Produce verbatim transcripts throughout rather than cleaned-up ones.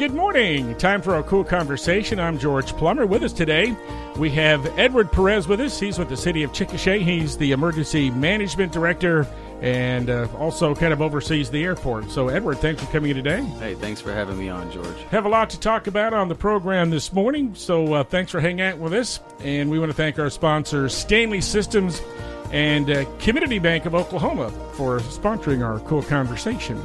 good morning. Time for a cool conversation. I'm George Plummer. With us today, we have Edward Perez with us. He's with the city of Chickasha. He's the emergency management director and uh, also kind of oversees the airport. So, Edward, thanks for coming in today. Hey, thanks for having me on, George. Have a lot to talk about on the program this morning, so uh, thanks for hanging out with us. And we want to thank our sponsors, Stanley Systems and uh, Community Bank of Oklahoma, for sponsoring our cool conversation.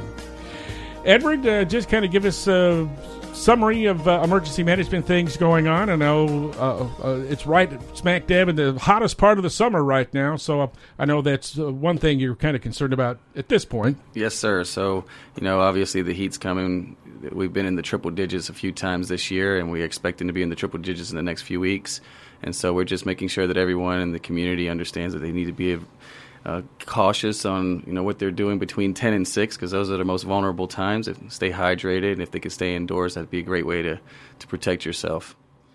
Edward, uh, just kind of give us a summary of uh, emergency management things going on. I know uh, uh, it's right smack dab in the hottest part of the summer right now, so uh, I know that's uh, one thing you're kind of concerned about at this point. Yes, sir. So, you know, obviously the heat's coming. We've been in the triple digits a few times this year, and we're expecting to be in the triple digits in the next few weeks. And so we're just making sure that everyone in the community understands that they need to be Uh, cautious on you know what they're doing between ten and six, because those are the most vulnerable times. If, stay hydrated, and if they can stay indoors, that'd be a great way to, to protect yourself.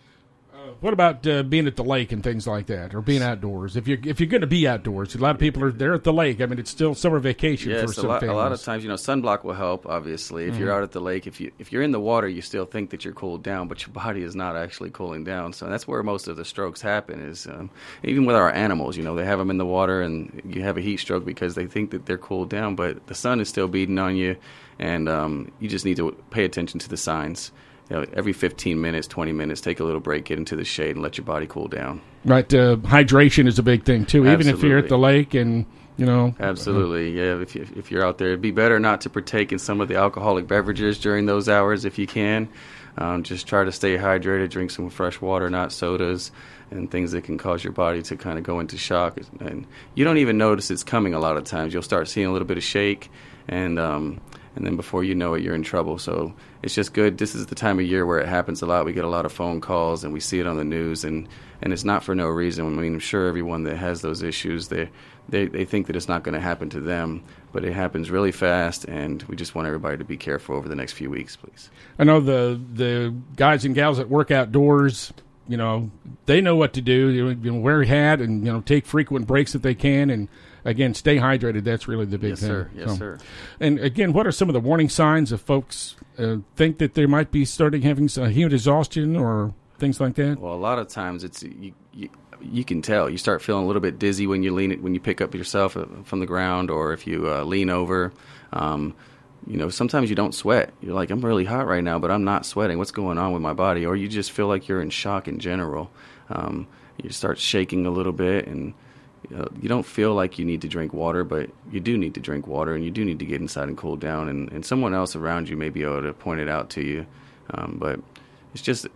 Uh, what about uh, being at the lake and things like that, or being outdoors? If you're if you're going to be outdoors, a lot of people are there at the lake. I mean, it's still summer vacation yes, for some a lot, families. a lot of times, you know, sunblock will help. Obviously, if mm-hmm. you're out at the lake, if you if you're in the water, you still think that you're cooled down, but your body is not actually cooling down. So that's where most of the strokes happen. Is um, even with our animals, you know, they have them in the water, and you have a heat stroke because they think that they're cooled down, but the sun is still beating on you, and um, you just need to pay attention to the signs. You know, every fifteen minutes, twenty minutes, take a little break, get into the shade, and let your body cool down. Right. Uh, hydration is a big thing, too, Absolutely. Even if you're at the lake and, you know. Absolutely. Yeah, if, you, if you're out there, it'd be better not to partake in some of the alcoholic beverages during those hours if you can. Um, just try to stay hydrated, drink some fresh water, not sodas, and things that can cause your body to kind of go into shock. And you don't even notice it's coming a lot of times. You'll start seeing a little bit of shake, and um, and then before you know it, you're in trouble. So it's just good. This is the time of year where it happens a lot. We get a lot of phone calls, and we see it on the news, and, and it's not for no reason. I mean, I'm sure everyone that has those issues, they they, they think that it's not going to happen to them, but it happens really fast, and we just want everybody to be careful over the next few weeks, please. I know the the guys and gals that work outdoors, you know, they know what to do. You know, wear a hat and, you know, take frequent breaks if they can, and again, stay hydrated. That's really the big yes, thing. Sir. Yes, so, sir. And again, what are some of the warning signs if folks uh, think that they might be starting having some heat exhaustion or things like that? Well, a lot of times it's you, you, you can tell. You start feeling a little bit dizzy when you lean it, when you pick up yourself from the ground, or if you uh, lean over. Um, you know, sometimes you don't sweat. You're like, I'm really hot right now, but I'm not sweating. What's going on with my body? Or you just feel like you're in shock in general. Um, you start shaking a little bit, and you know, you don't feel like you need to drink water, but you do need to drink water, and you do need to get inside and cool down, and, and someone else around you may be able to point it out to you. Um, but it's just,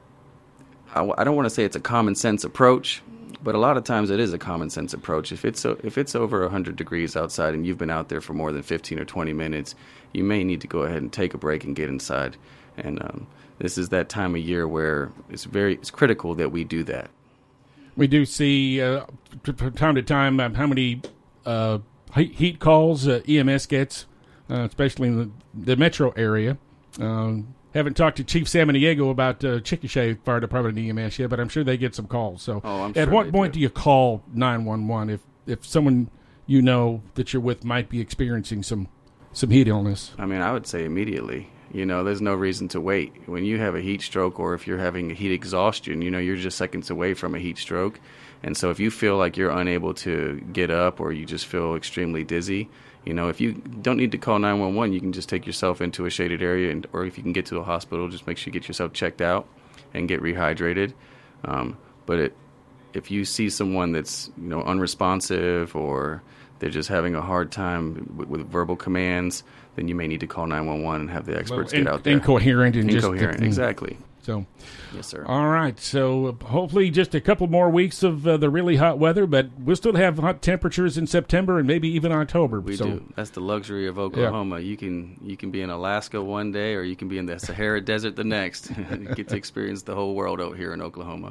I, I don't want to say it's a common sense approach, but a lot of times it is a common sense approach. If it's if it's over one hundred degrees outside and you've been out there for more than fifteen or twenty minutes, you may need to go ahead and take a break and get inside. And um, this is that time of year where it's very it's critical that we do that. We do see uh, from time to time uh, how many uh, heat calls uh, E M S gets, uh, especially in the, the metro area. Um, haven't talked to Chief Samaniego about uh, Chickasha Fire Department and E M S yet, but I'm sure they get some calls. So, oh, I'm at sure what point do. do you call nine one one if if someone you know that you're with might be experiencing some some heat illness? I mean, I would say immediately. You know, there's no reason to wait. When you have a heat stroke, or if you're having heat exhaustion, you know, you're just seconds away from a heat stroke. And so if you feel like you're unable to get up, or you just feel extremely dizzy, you know, if you don't need to call nine one one, you can just take yourself into a shaded area, and or if you can get to a hospital, just make sure you get yourself checked out and get rehydrated. Um, but it, if you see someone that's, you know, unresponsive, or they're just having a hard time with, with verbal commands, then you may need to call nine one one and have the experts well, in, get out there. Incoherent and Incoherent, just, exactly. So, yes, sir. All right. So hopefully just a couple more weeks of uh, the really hot weather, but we'll still have hot temperatures in September and maybe even October. We so, do. That's the luxury of Oklahoma. Yeah. You can you can be in Alaska one day, or you can be in the Sahara Desert the next. You get to experience the whole world out here in Oklahoma.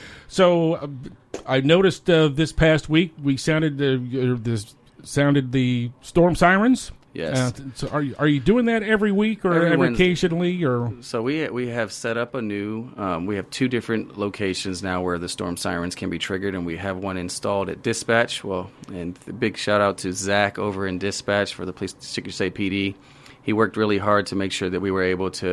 So uh, I noticed uh, this past week we sounded uh, this sounded the storm sirens. Yes. Uh, so are you, are you doing that every week, or every every Wednesday. occasionally, or? So we we have set up a new. Um, we have two different locations now where the storm sirens can be triggered, and we have one installed at dispatch. Well, and a big shout out to Zach over in dispatch for the police Chickasha P D. He worked really hard to make sure that we were able to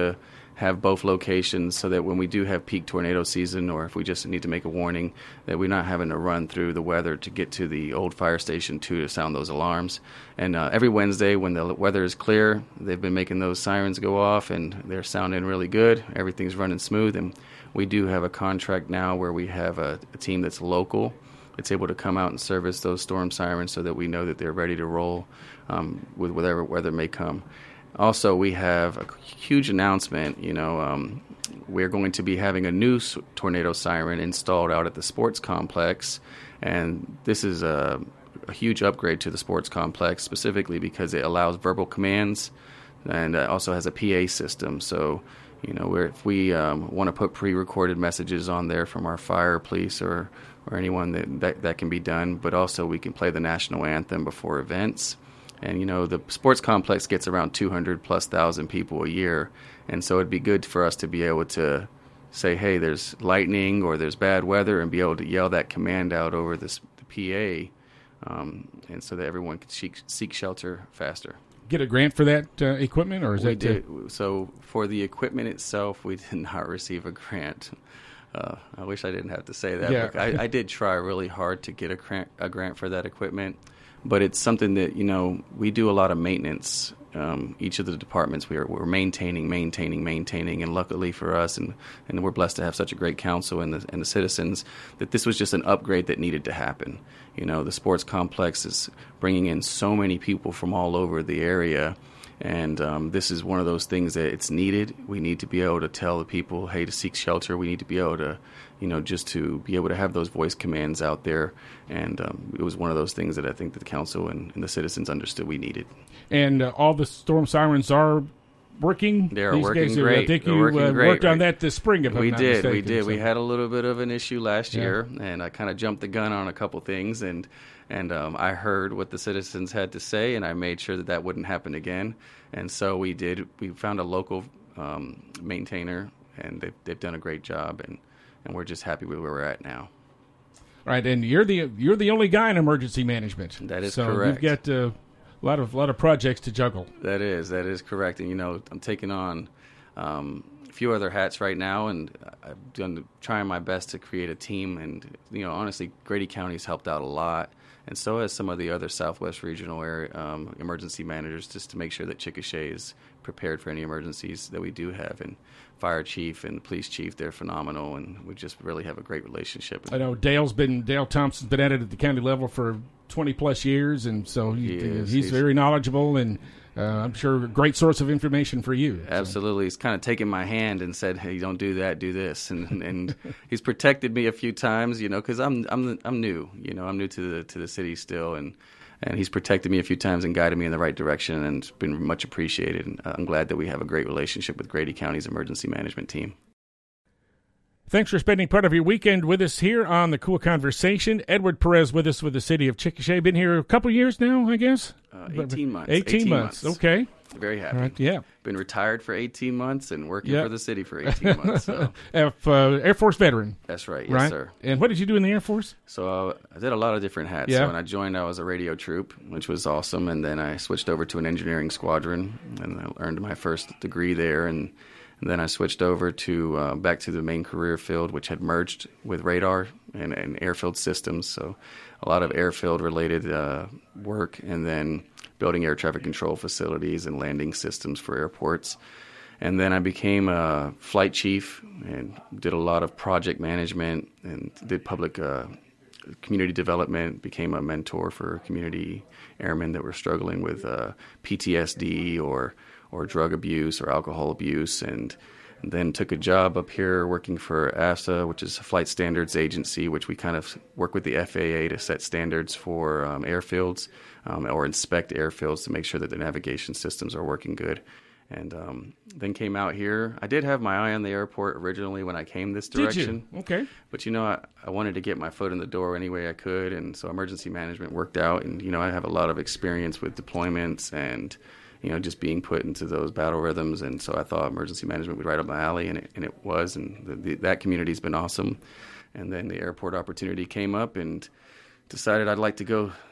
have both locations so that when we do have peak tornado season, or if we just need to make a warning, that we're not having to run through the weather to get to the old fire station two to sound those alarms. And uh, every Wednesday when the weather is clear, they've been making those sirens go off, and they're sounding really good. Everything's running smooth, and we do have a contract now where we have a, a team that's local. It's able to come out and service those storm sirens so that we know that they're ready to roll um, with whatever weather may come. Also, we have a huge announcement. You know, um, we're going to be having a new tornado siren installed out at the sports complex, and this is a, a huge upgrade to the sports complex, specifically because it allows verbal commands, and uh, also has a P A system. So, you know, where if we um, want to put pre-recorded messages on there from our fire, police, or or anyone, that, that that can be done. But also we can play the national anthem before events. And, you know, the sports complex gets around two hundred plus thousand people a year. And so it'd be good for us to be able to say, hey, there's lightning or there's bad weather, and be able to yell that command out over this, the P A, um, and so that everyone can seek, seek shelter faster. Get a grant for that uh, equipment, or is we that did. Uh... So for the equipment itself, we did not receive a grant. Uh, I wish I didn't have to say that. Yeah. But I, I did try really hard to get a grant, a grant for that equipment, but it's something that, you know, we do a lot of maintenance. Um, each of the departments we are we're maintaining, maintaining, maintaining, and luckily for us, and, and we're blessed to have such a great council and the and the citizens, that this was just an upgrade that needed to happen. You know, the sports complex is bringing in so many people from all over the area, and um, this is one of those things that it's needed. We need to be able to tell the people, hey, to seek shelter. We need to be able to, you know, just to be able to have those voice commands out there. And um, it was one of those things that I think that the council and, and the citizens understood we needed. And uh, all the storm sirens are working? They are These working guys great. Are, I think They're you working uh, great. worked on that this spring, if we I'm not did, mistaken. We did. So. We had a little bit of an issue last Yeah. year, and I kind of jumped the gun on a couple things, and and um, I heard what the citizens had to say, and I made sure that that wouldn't happen again. And so we did. We found a local um, maintainer, and they've, they've done a great job, and, and we're just happy with where we're at now. Right, and you're the you're the only guy in emergency management. That is so correct. You've got uh, a lot of lot of projects to juggle. That is that is correct, and you know I'm taking on um, a few other hats right now, and I've done trying my best to create a team. And you know, honestly, Grady County's helped out a lot, and so has some of the other Southwest regional area um, emergency managers, just to make sure that Chickasha is prepared for any emergencies that we do have. And fire chief and police chief, they're phenomenal, and we just really have a great relationship. I know Dale's been Dale Thompson's been at it at the county level for twenty plus years, and so he, He is. he's, He's- very knowledgeable, and uh, I'm sure a great source of information for you. So. Absolutely. He's kind of taken my hand and said, hey, don't do that, do this. And and he's protected me a few times, you know, because I'm I'm I'm new, you know, I'm new to the to the city still. And, and he's protected me a few times and guided me in the right direction, and it's been much appreciated. And I'm glad that we have a great relationship with Grady County's emergency management team. Thanks for spending part of your weekend with us here on the Cool Conversation. Edward Perez with us with the city of Chickasha. Been here a couple years now, I guess? Uh, eighteen months. eighteen, eighteen months. months. Okay. Very happy. All right, yeah. Been retired for eighteen months and working Yeah. for the city for eighteen months. So. F, uh, Air Force veteran. That's right. Yes, right? sir. And what did you do in the Air Force? So uh, I did a lot of different hats. Yeah. So when I joined, I was a radio troop, which was awesome. And then I switched over to an engineering squadron, and I earned my first degree there. And, and then I switched over to uh, back to the main career field, which had merged with radar and, and airfield systems. So a lot of airfield related uh, work, and then building air traffic control facilities and landing systems for airports. And then I became a flight chief and did a lot of project management and did public uh, community development, became a mentor for community airmen that were struggling with uh, P T S D or or drug abuse or alcohol abuse, and, and then took a job up here working for A S A, which is a flight standards agency, which we kind of work with the F A A to set standards for um, airfields um, or inspect airfields to make sure that the navigation systems are working good. And um, then came out here. I did have my eye on the airport originally when I came this direction. Did you? Okay. But, you know, I, I wanted to get my foot in the door any way I could. And so emergency management worked out. And, you know, I have a lot of experience with deployments and, you know, just being put into those battle rhythms. And so I thought emergency management would right up my alley, and it, and it was. And the, the, that community's been awesome. And then the airport opportunity came up, and decided I'd like to go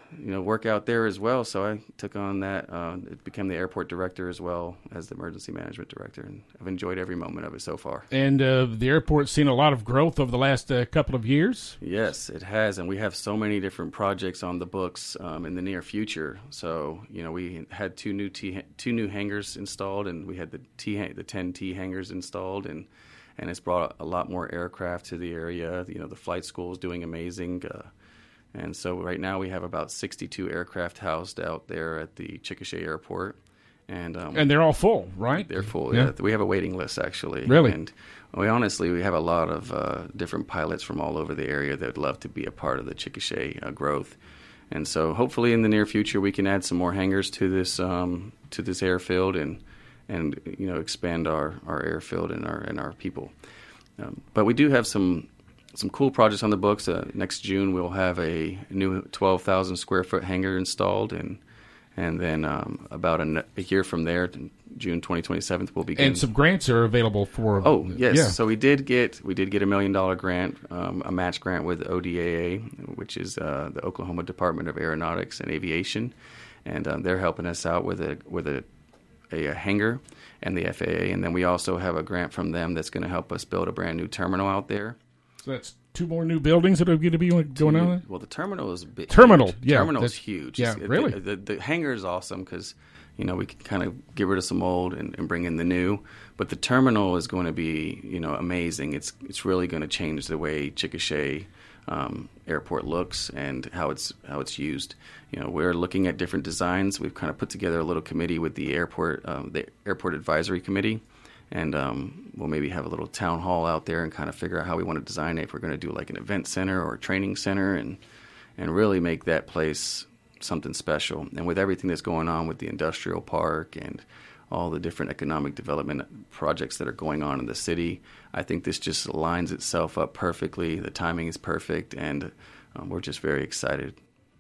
you know, work out there as well. So I took on that. Uh, became the airport director as well as the emergency management director, and I've enjoyed every moment of it so far. And uh, the airport's seen a lot of growth over the last uh, couple of years. Yes, it has, and we have so many different projects on the books um, in the near future. So, you know, we had two new T, two new hangars installed, and we had the T the ten T hangars installed, and and it's brought a lot more aircraft to the area. You know, the flight school is doing amazing. Uh, And so right now we have about sixty-two aircraft housed out there at the Chickasha Airport. And um, and they're all full, right? They're full, yeah. yeah. We have a waiting list, actually. Really? And we honestly, we have a lot of uh, different pilots from all over the area that would love to be a part of the Chickasha uh, growth. And so hopefully in the near future we can add some more hangars to this um, to this airfield and, and you know, expand our, our airfield and our, and our people. Um, but we do have some... Some cool projects on the books. Uh, next June, we'll have a new twelve thousand square foot hangar installed, and and then um, about a, a year from there, June twenty twenty-seven, we'll begin. And some grants are available for. Oh yes, yeah. So we did get we did get a million dollar grant, um, a match grant with O D A A, which is uh, the Oklahoma Department of Aeronautics and Aviation, and um, they're helping us out with a with a, a, a hangar and the F A A, and then we also have a grant from them that's going to help us build a brand new terminal out there. So that's two more new buildings that are going to be going on there? Well, the terminal is big. Terminal, huge. yeah. Terminal is huge. Yeah, it's, really? The, the, the hangar is awesome because, you know, we can kind of get rid of some old and, and bring in the new. But the terminal is going to be, you know, amazing. It's it's really going to change the way Chickasha um, Airport looks and how it's how it's used. You know, we're looking at different designs. We've kind of put together a little committee with the airport, um, the Airport Advisory Committee. And um, we'll maybe have a little town hall out there and kind of figure out how we want to design it. If we're going to do like an event center or a training center, and and really make that place something special. And with everything that's going on with the industrial park and all the different economic development projects that are going on in the city, I think this just lines itself up perfectly. The timing is perfect, and um, we're just very excited.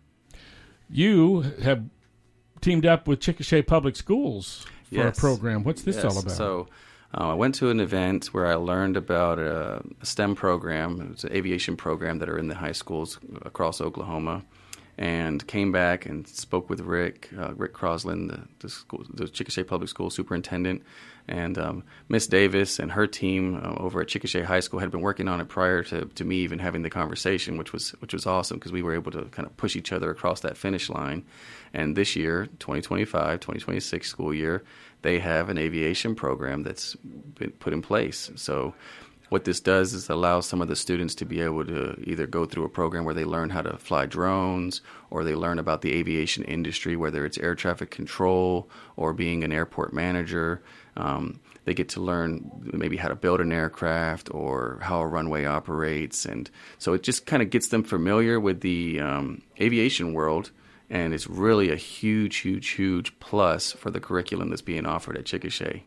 You have teamed up with Chickasha Public Schools for yes. a program. What's this yes. all about? So uh, I went to an event where I learned about a, a STEM program. It's an aviation program that are in the high schools across Oklahoma, and came back and spoke with Rick, uh, Rick Croslin, the, the, school, the Chickasha Public School superintendent, and um, Miss Davis and her team uh, over at Chickasha High School had been working on it prior to, to me even having the conversation, which was which was awesome because we were able to kind of push each other across that finish line. And this year, twenty twenty-five, twenty twenty-six school year, they have an aviation program that's been put in place. So what this does is allows some of the students to be able to either go through a program where they learn how to fly drones, or they learn about the aviation industry, whether it's air traffic control or being an airport manager. Um, they get to learn maybe how to build an aircraft or how a runway operates. And so it just kind of gets them familiar with the um, aviation world. And it's really a huge, huge, huge plus for the curriculum that's being offered at Chickasha.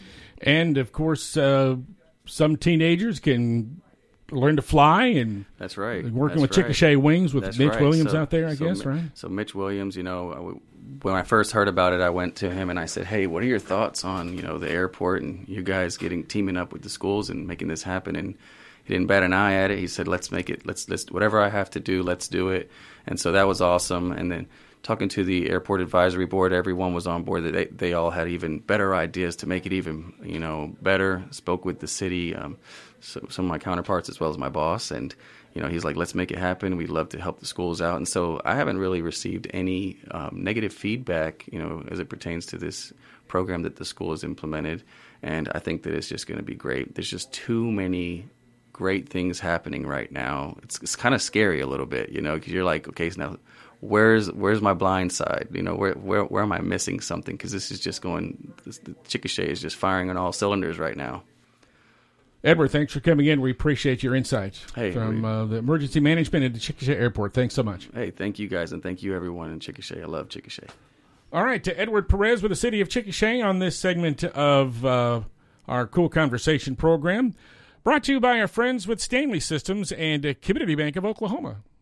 And, of course, uh, some teenagers can learn to fly, and that's right. Working that's with right. Chickasha Wings with that's Mitch right. Williams so, out there, I so guess, Mi- right? So Mitch Williams, you know, when I first heard about it, I went to him and I said, "Hey, what are your thoughts on, you know, the airport and you guys getting teaming up with the schools and making this happen?" And he didn't bat an eye at it. He said, "Let's make it. Let's let's whatever I have to do, let's do it." And so that was awesome. And then talking to the airport advisory board, everyone was on board. That they they all had even better ideas to make it even, you know, better. Spoke with the city, um, so some of my counterparts as well as my boss, and you know, he's like, "Let's make it happen. We'd love to help the schools out." And so I haven't really received any um, negative feedback, you know, as it pertains to this program that the school has implemented. And I think that it's just going to be great. There's just too many great things happening right now. It's it's kind of scary a little bit, you know, because you're like, okay, so now where's where's my blind side? You know, where where where am I missing something? Because this is just going. This, the Chickasha is just firing on all cylinders right now. Edward, thanks for coming in. We appreciate your insights hey, from we, uh, the emergency management at the Chickasha Airport. Thanks so much. Hey, thank you guys, and thank you everyone in Chickasha. I love Chickasha. All right, to Edward Perez with the City of Chickasha on this segment of uh, our Cool Conversation program, brought to you by our friends with Stanley Systems and uh, Community Bank of Oklahoma.